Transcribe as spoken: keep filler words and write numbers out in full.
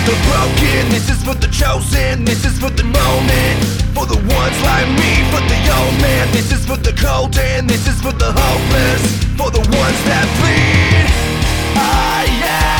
the broken, this is for the chosen, this is for the moment, for the ones like me, for the old man. This is for the cold and this is for the hopeless, for the ones that bleed. I am